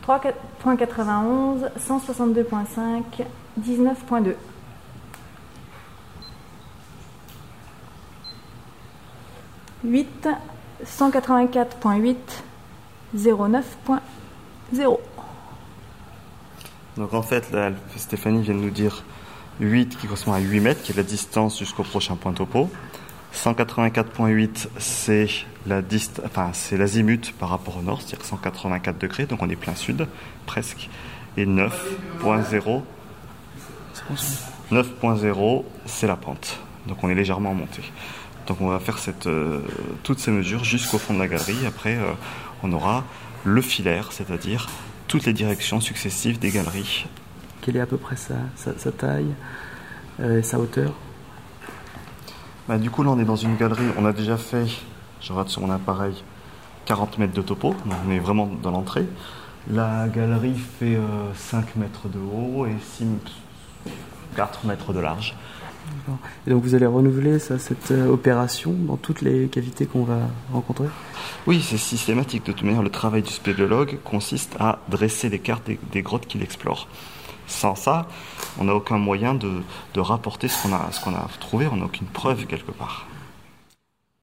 3.91, 162.5, 19.2. Huit, 184.8, 09.0. Donc en fait, là, Stéphanie vient de nous dire 8 qui correspond à 8 mètres, qui est la distance jusqu'au prochain point topo. 184.8, c'est c'est l'azimut par rapport au nord, c'est-à-dire 184 degrés, donc on est plein sud, presque. Et 9.0, c'est la pente. Donc on est légèrement en montée. Donc on va faire toutes ces mesures jusqu'au fond de la galerie. Après, on aura le filaire, c'est-à-dire toutes les directions successives des galeries. Quelle est à peu près sa taille, sa hauteur? Du coup, là, on est dans une galerie. On a déjà fait, je regarde sur mon appareil, 40 mètres de topo. Donc on est vraiment dans l'entrée. La galerie fait 5 mètres de haut et 4 mètres de large. Et donc vous allez renouveler cette opération dans toutes les cavités qu'on va rencontrer? Oui, c'est systématique. De toute manière, le travail du spéléologue consiste à dresser des cartes des grottes qu'il explore. Sans ça, on n'a aucun moyen de rapporter ce qu'on a trouvé, on n'a aucune preuve quelque part.